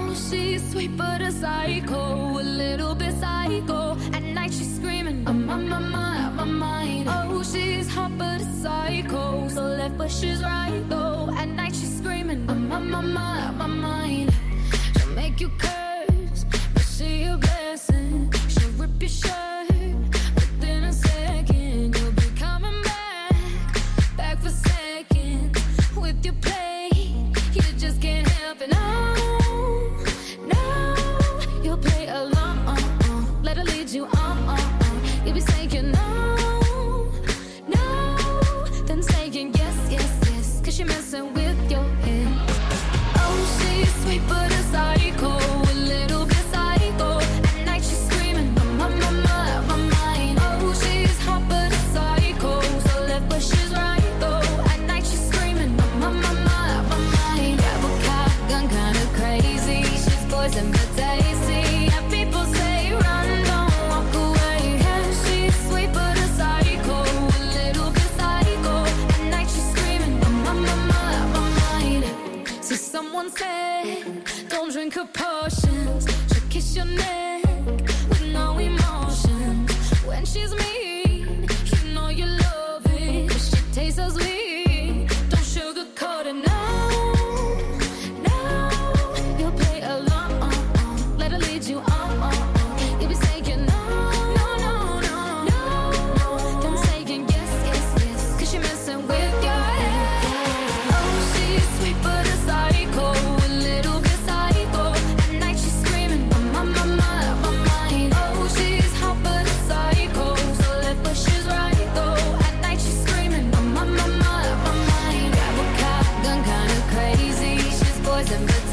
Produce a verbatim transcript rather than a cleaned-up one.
Oh, she's sweet but a psycho, a little bit psycho. At night she's screaming, I'm on my mind, my mind. Oh, she's hot but a psycho, so left but she's right though. At night she's screaming, I'm on my mind, my mind. She'll make you curse, but she a blessing. She'll rip your shirt within a second. You'll be coming back, back for seconds with your play. You just can't help it. No, no, you'll play along. Let her lead you on. You'll be saying no, no, then saying yes, yes, yes, cause you're messing with your head. Oh, she's sweet but a psycho, a little bit psycho. At night she's screaming, I'm on my mind, my mind. Oh, she's hot but a psycho, so left but she's right though. At night she's screaming, I'm on my mind, my mind. Grab a shotgun, kinda crazy. She's poison but tasty. And people say run, don't walk away. Yeah, she's sweet but a psycho, a little bit psycho. At night she's screaming, I'm on my mind, my mind. See, someone said, don't drink her potions. She'll kiss your neck with no emotion. When she's mean, you know you love it. But she tastes so sweet, don't sugarcoat it. No, no, you'll play along. Let her lead you on. You'll be saying no, no, no, no, no. Then saying yes, yes, yes, cause you're messing with your head. Oh, she's sweet but a psycho, a little bit psycho. At night she's screaming, I'm on my mind, my mind. Oh, she's hot but a psycho, so left but she's right though. At night she's screaming, I'm on my mind, my mind. Grab a shotgun, kinda crazy. She's poison but